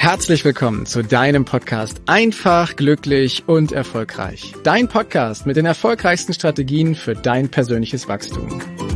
Herzlich willkommen zu deinem Podcast Einfach, glücklich und erfolgreich. Dein Podcast mit den erfolgreichsten Strategien für dein persönliches Wachstum.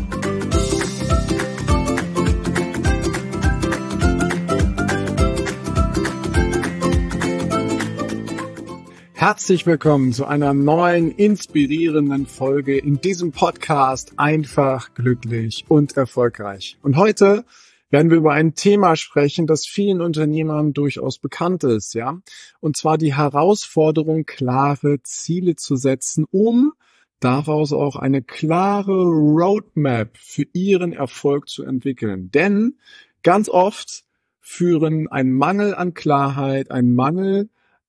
Herzlich willkommen zu einer neuen, inspirierenden Folge in diesem Podcast Einfach, glücklich und erfolgreich. Und heute werden wir über ein Thema sprechen, das vielen Unternehmern durchaus bekannt ist, ja. Und zwar die Herausforderung, klare Ziele zu setzen, um daraus auch eine klare Roadmap für ihren Erfolg zu entwickeln. Denn ganz oft führen ein Mangel an Klarheit, ein Mangel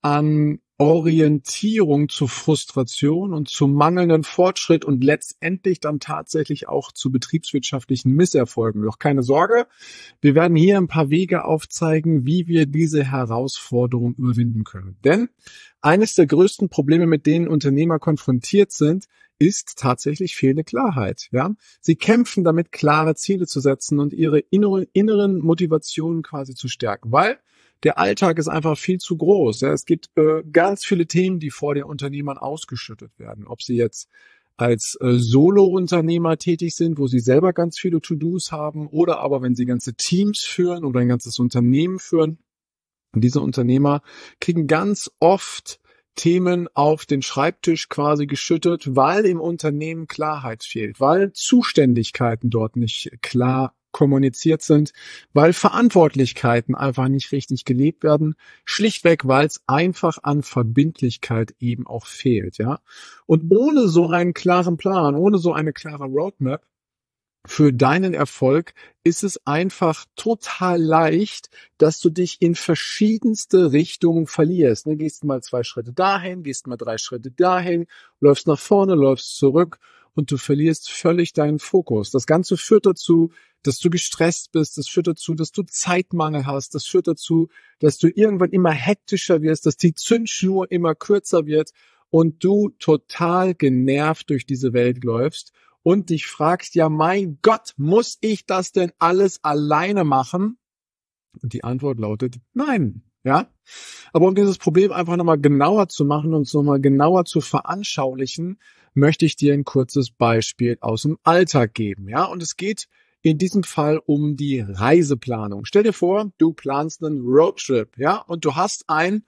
an Orientierung zu Frustration und zu mangelndem Fortschritt und letztendlich dann tatsächlich auch zu betriebswirtschaftlichen Misserfolgen. Doch keine Sorge, wir werden hier ein paar Wege aufzeigen, wie wir diese Herausforderung überwinden können. Denn eines der größten Probleme, mit denen Unternehmer konfrontiert sind, ist tatsächlich fehlende Klarheit. Ja, sie kämpfen damit, klare Ziele zu setzen und ihre inneren Motivationen quasi zu stärken, weil der Alltag ist einfach viel zu groß. Ja, es gibt ganz viele Themen, die vor den Unternehmern ausgeschüttet werden. Ob sie jetzt als Solo-Unternehmer tätig sind, wo sie selber ganz viele To-Dos haben, oder aber wenn sie ganze Teams führen oder ein ganzes Unternehmen führen. Und diese Unternehmer kriegen ganz oft Themen auf den Schreibtisch quasi geschüttet, weil im Unternehmen Klarheit fehlt, weil Zuständigkeiten dort nicht klar kommuniziert sind, weil Verantwortlichkeiten einfach nicht richtig gelebt werden, schlichtweg, weil es einfach an Verbindlichkeit eben auch fehlt, ja. Und ohne so einen klaren Plan, ohne so eine klare Roadmap für deinen Erfolg ist es einfach total leicht, dass du dich in verschiedenste Richtungen verlierst. Ne? Gehst mal 2 Schritte dahin, gehst mal 3 Schritte dahin, läufst nach vorne, läufst zurück und du verlierst völlig deinen Fokus. Das Ganze führt dazu, dass du gestresst bist, das führt dazu, dass du Zeitmangel hast, das führt dazu, dass du irgendwann immer hektischer wirst, dass die Zündschnur immer kürzer wird und du total genervt durch diese Welt läufst und dich fragst, ja mein Gott, muss ich das denn alles alleine machen? Und die Antwort lautet nein, ja. Aber um dieses Problem einfach nochmal genauer zu machen und es nochmal genauer zu veranschaulichen, möchte ich dir ein kurzes Beispiel aus dem Alltag geben, ja. Und es geht in diesem Fall um die Reiseplanung. Stell dir vor, du planst einen Roadtrip, ja, und du hast ein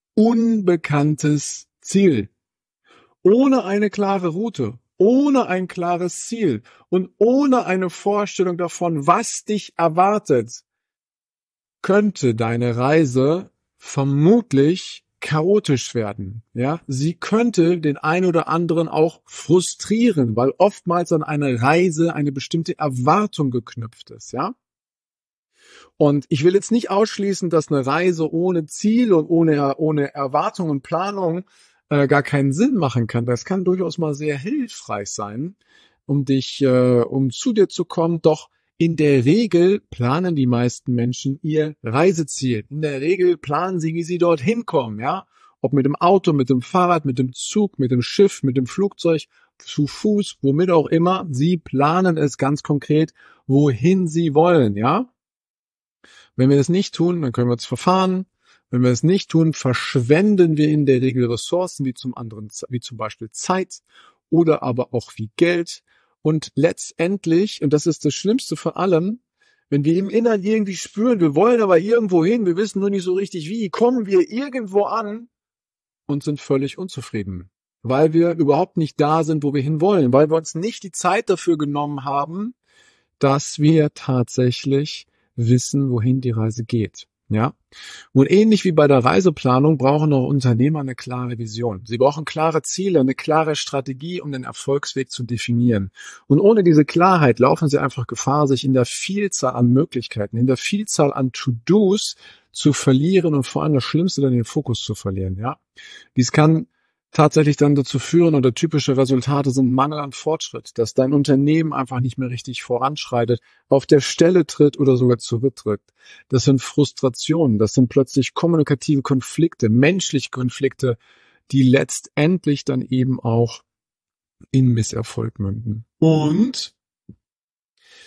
unbekanntes Ziel. Ohne eine klare Route, ohne ein klares Ziel und ohne eine Vorstellung davon, was dich erwartet, könnte deine Reise vermutlich chaotisch werden, ja. Sie könnte den einen oder anderen auch frustrieren, weil oftmals an eine Reise eine bestimmte Erwartung geknüpft ist, ja. Und ich will jetzt nicht ausschließen, dass eine Reise ohne Ziel und ohne Erwartung und Planung gar keinen Sinn machen kann. Das kann durchaus mal sehr hilfreich sein, um zu dir zu kommen. Doch in der Regel planen die meisten Menschen ihr Reiseziel. In der Regel planen sie, wie sie dorthin kommen, ja. Ob mit dem Auto, mit dem Fahrrad, mit dem Zug, mit dem Schiff, mit dem Flugzeug, zu Fuß, womit auch immer. Sie planen es ganz konkret, wohin sie wollen, ja. Wenn wir das nicht tun, dann können wir uns verfahren. Wenn wir es nicht tun, verschwenden wir in der Regel Ressourcen, wie zum Beispiel Zeit oder aber auch wie Geld. Und letztendlich, und das ist das Schlimmste von allem, wenn wir im Inneren irgendwie spüren, wir wollen aber irgendwo hin, wir wissen nur nicht so richtig wie, kommen wir irgendwo an und sind völlig unzufrieden, weil wir überhaupt nicht da sind, wo wir hinwollen, weil wir uns nicht die Zeit dafür genommen haben, dass wir tatsächlich wissen, wohin die Reise geht. Ja. Und ähnlich wie bei der Reiseplanung brauchen auch Unternehmer eine klare Vision. Sie brauchen klare Ziele, eine klare Strategie, um den Erfolgsweg zu definieren. Und ohne diese Klarheit laufen sie einfach Gefahr, sich in der Vielzahl an Möglichkeiten, in der Vielzahl an To-Dos zu verlieren und vor allem das Schlimmste dann den Fokus zu verlieren. Ja. Dies kann tatsächlich dann dazu führen oder typische Resultate sind Mangel an Fortschritt, dass dein Unternehmen einfach nicht mehr richtig voranschreitet, auf der Stelle tritt oder sogar zurücktritt. Das sind Frustrationen, das sind plötzlich kommunikative Konflikte, menschliche Konflikte, die letztendlich dann eben auch in Misserfolg münden. Und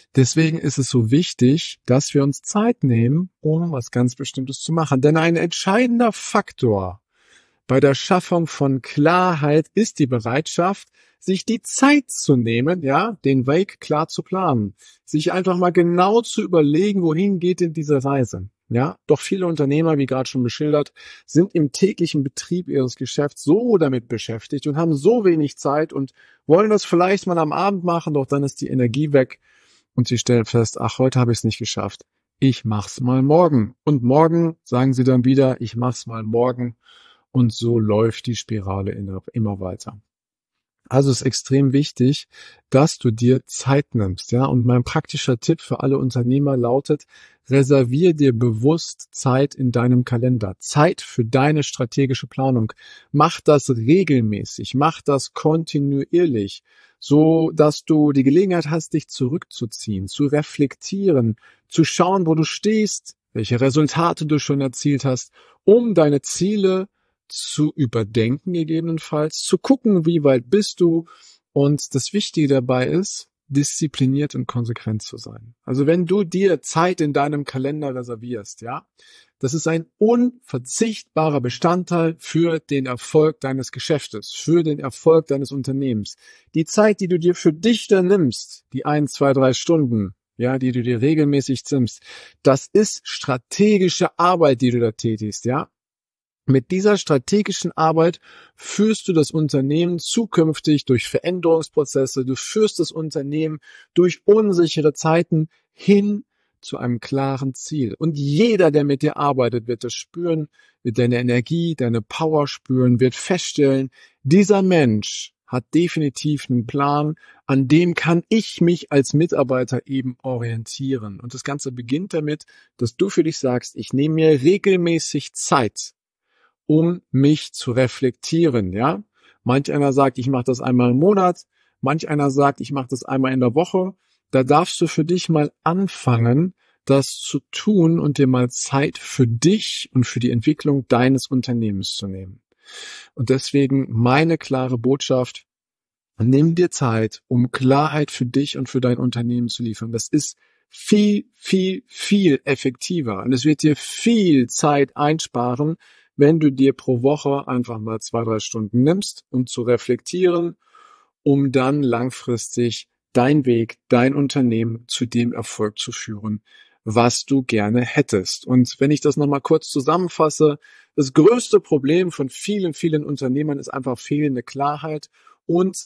Deswegen ist es so wichtig, dass wir uns Zeit nehmen, um was ganz Bestimmtes zu machen. Denn ein entscheidender Faktor bei der Schaffung von Klarheit ist die Bereitschaft, sich die Zeit zu nehmen, ja, den Weg klar zu planen, sich einfach mal genau zu überlegen, wohin geht denn diese Reise, ja. Doch viele Unternehmer, wie gerade schon beschildert, sind im täglichen Betrieb ihres Geschäfts so damit beschäftigt und haben so wenig Zeit und wollen das vielleicht mal am Abend machen, doch dann ist die Energie weg und sie stellen fest, ach, heute habe ich es nicht geschafft. Ich mach's mal morgen. Und morgen sagen sie dann wieder, ich mach's mal morgen. Und so läuft die Spirale immer weiter. Also ist extrem wichtig, dass du dir Zeit nimmst, ja. Und mein praktischer Tipp für alle Unternehmer lautet: Reservier dir bewusst Zeit in deinem Kalender, Zeit für deine strategische Planung. Mach das regelmäßig, mach das kontinuierlich, so dass du die Gelegenheit hast, dich zurückzuziehen, zu reflektieren, zu schauen, wo du stehst, welche Resultate du schon erzielt hast, um deine Ziele zu überdenken, gegebenenfalls, zu gucken, wie weit bist du. Und das Wichtige dabei ist, diszipliniert und konsequent zu sein. Also wenn du dir Zeit in deinem Kalender reservierst, ja, das ist ein unverzichtbarer Bestandteil für den Erfolg deines Geschäftes, für den Erfolg deines Unternehmens. Die Zeit, die du dir für dich dann nimmst, die 1, 2, 3 Stunden, ja, die du dir regelmäßig nimmst, das ist strategische Arbeit, die du da tätigst, ja. Mit dieser strategischen Arbeit führst du das Unternehmen zukünftig durch Veränderungsprozesse, du führst das Unternehmen durch unsichere Zeiten hin zu einem klaren Ziel. Und jeder, der mit dir arbeitet, wird das spüren, wird deine Energie, deine Power spüren, wird feststellen, dieser Mensch hat definitiv einen Plan, an dem kann ich mich als Mitarbeiter eben orientieren. Und das Ganze beginnt damit, dass du für dich sagst, ich nehme mir regelmäßig Zeit, um mich zu reflektieren, ja. Manch einer sagt, ich mache das einmal im Monat, manch einer sagt, ich mache das einmal in der Woche. Da darfst du für dich mal anfangen, das zu tun und dir mal Zeit für dich und für die Entwicklung deines Unternehmens zu nehmen. Und deswegen meine klare Botschaft: Nimm dir Zeit, um Klarheit für dich und für dein Unternehmen zu liefern. Das ist viel, viel, viel effektiver und es wird dir viel Zeit einsparen, wenn du dir pro Woche einfach mal 2, 3 Stunden nimmst, um zu reflektieren, um dann langfristig dein Weg, dein Unternehmen zu dem Erfolg zu führen, was du gerne hättest. Und wenn ich das nochmal kurz zusammenfasse, das größte Problem von vielen, vielen Unternehmern ist einfach fehlende Klarheit und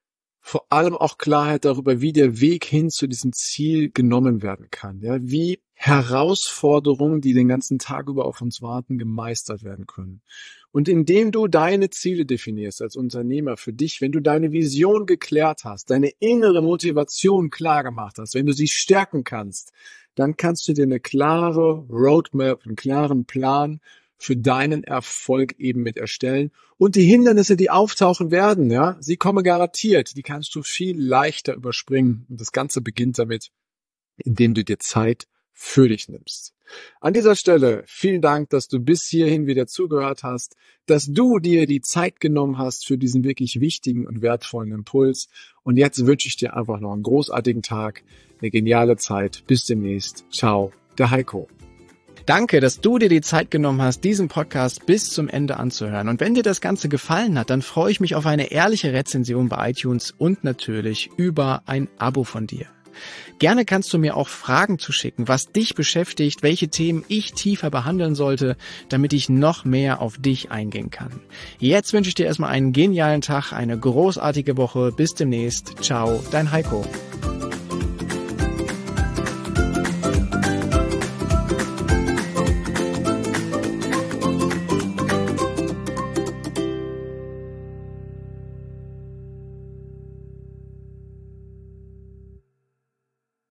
vor allem auch Klarheit darüber, wie der Weg hin zu diesem Ziel genommen werden kann. Ja, wie Herausforderungen, die den ganzen Tag über auf uns warten, gemeistert werden können. Und indem du deine Ziele definierst als Unternehmer für dich, wenn du deine Vision geklärt hast, deine innere Motivation klar gemacht hast, wenn du sie stärken kannst, dann kannst du dir eine klare Roadmap, einen klaren Plan für deinen Erfolg eben mit erstellen. Und die Hindernisse, die auftauchen werden, ja, sie kommen garantiert, die kannst du viel leichter überspringen. Und das Ganze beginnt damit, indem du dir Zeit für dich nimmst. An dieser Stelle vielen Dank, dass du bis hierhin wieder zugehört hast, dass du dir die Zeit genommen hast für diesen wirklich wichtigen und wertvollen Impuls. Und jetzt wünsche ich dir einfach noch einen großartigen Tag, eine geniale Zeit. Bis demnächst. Ciao, der Heiko. Danke, dass du dir die Zeit genommen hast, diesen Podcast bis zum Ende anzuhören. Und wenn dir das Ganze gefallen hat, dann freue ich mich auf eine ehrliche Rezension bei iTunes und natürlich über ein Abo von dir. Gerne kannst du mir auch Fragen zuschicken, was dich beschäftigt, welche Themen ich tiefer behandeln sollte, damit ich noch mehr auf dich eingehen kann. Jetzt wünsche ich dir erstmal einen genialen Tag, eine großartige Woche. Bis demnächst. Ciao, dein Heiko.